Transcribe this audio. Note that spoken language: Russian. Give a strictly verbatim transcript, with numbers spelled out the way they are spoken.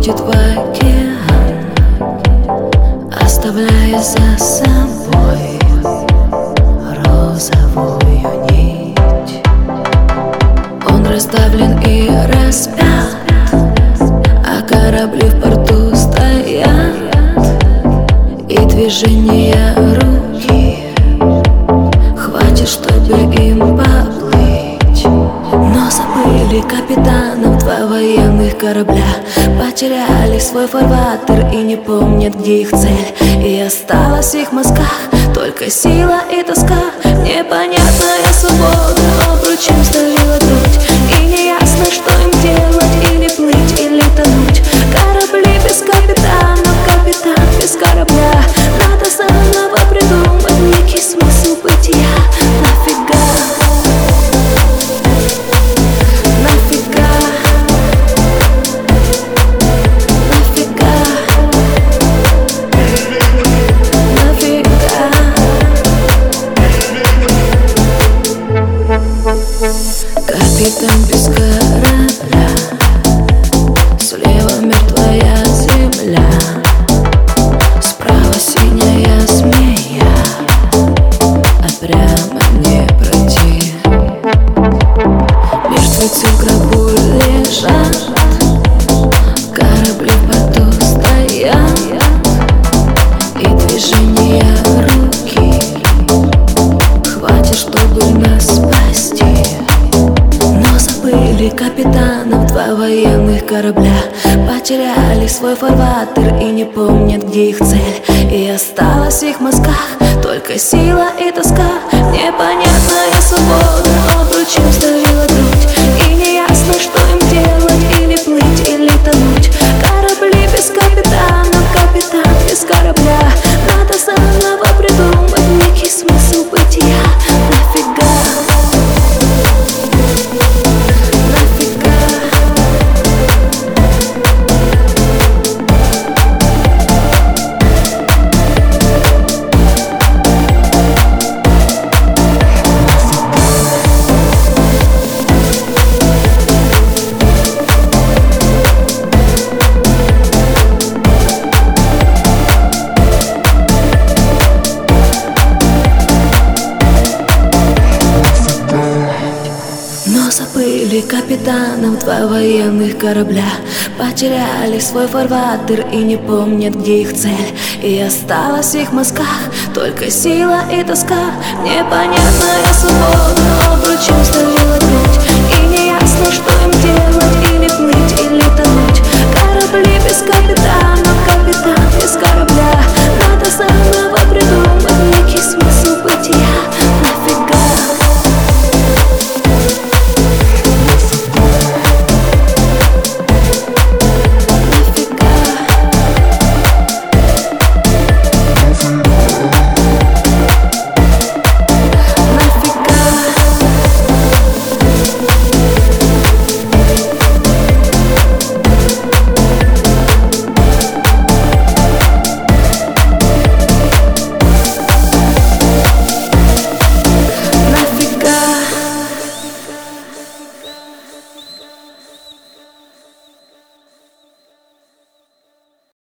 уходит в океан, оставляя за собой розовую нить. Он расставлен и распят, а корабли в порту стоят, и движения руки хватит, чтобы им поплыть. Но забыли капитанов два военных корабля, потеряли свой фарватер и не помнят, где их цель. И осталась в их мозгах только сила и тоска, непонятная свобода обручем сдавила грудь. И неясно, что им делать, или плыть, или тонуть. Корабли без капитанов, капитан без корабля. Надо заново придумать некий смысл бытия. Нафига? Нафига? Нафига? Нафига? Капитан без корабля, слева мертвая земля, справа синяя змея, а прямо не пройти. Мертвецы в гробу лежат, корабли в порту стоят, и движения руки хватит, чтобы нас спасти. Но забыли капитанов два военных корабля, потеряли свой фарватер и не помнят, где их цель. И осталась в их мозгах только сила и тоска, непонятная свобода обручем сдавила грудь. И неясно, что им делать, или плыть, или тонуть. Корабли без капитанов, капитан без корабля. Надо заново придумать некий смысл бытия. Нафига? Но забыли капитанов два военных корабля, потеряли свой фарватер и не помнят, где их цель. И осталась в их мозгах только сила и тоска, непонятная свобода обручем сдавила.